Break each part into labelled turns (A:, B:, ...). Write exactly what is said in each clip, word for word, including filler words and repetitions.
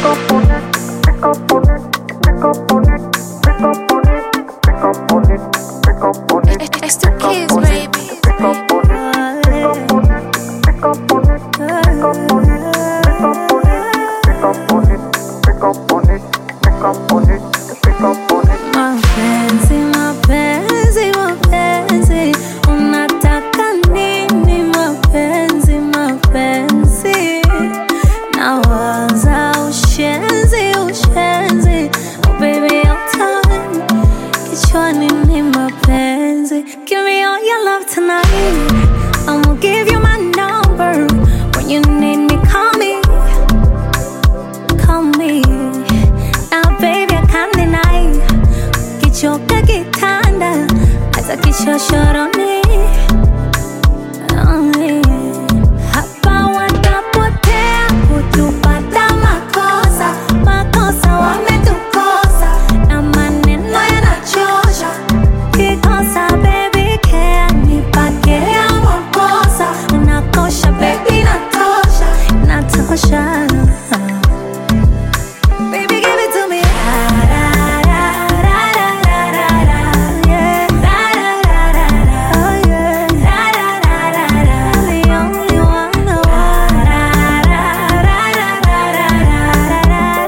A: It's the kids, baby. Mapenzi, mapenzi, mapenzi, unataka nini? Mapenzi, mapenzi, nawaza ushenzi, ushenzi. Oh baby, your time, kichwani ni mapenzi. Give me all your love tonight, I'ma give you my number. When you need me, call me, call me. Now baby, I can't deny, kichoka kitanda, hata kichochoroni. Hapa watapotea kutupata makosa, makosa wametukosa, na maneno yanachosha. Kikosa baby care, nipake ya makosa. Unakosha baby, natosha, natosha. Baby give it to me, da da da da da da da, yeah. Da da da da da, oh yeah. Da da da da da, the only one I want. Da da da da da da da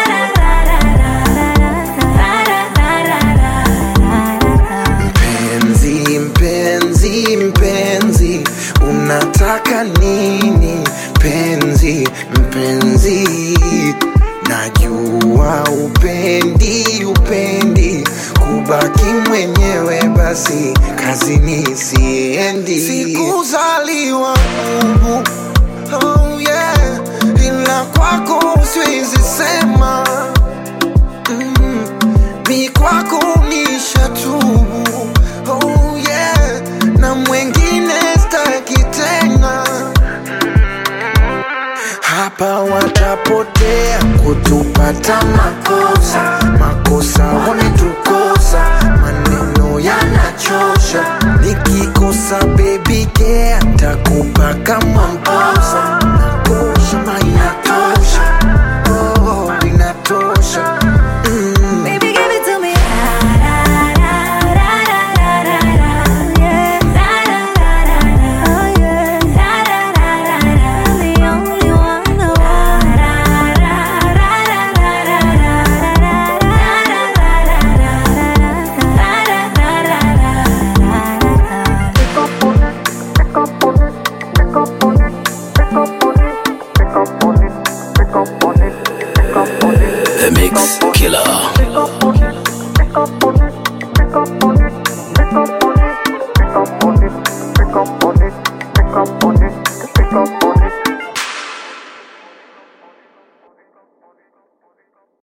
A: da.
B: Mpenzi, mpenzi, mpenzi, unataka nini? Mpenzi, mpenzi, najua upendi, upendi kubaki mwenyewe, basi kazini siendi. Sikuzaliwa humu, oh yeah, ila kwako siwezi sema. mm, Mi kwako nishatubu, oh yeah, na mwengine staki tena. Hapa watapotea kutupata makosa, makosa wametukosa, maneno yanachosha. Nikikosa baby care, takupa kama mposa. Natosha ma inatosha, oh inatosha. mm.
A: Baby give it to me, da da da da da da da, yeah. Da da da da da, oh yeah. Da da da da da, the only one I want. Da da da da da da da da,
C: The Mix Killer.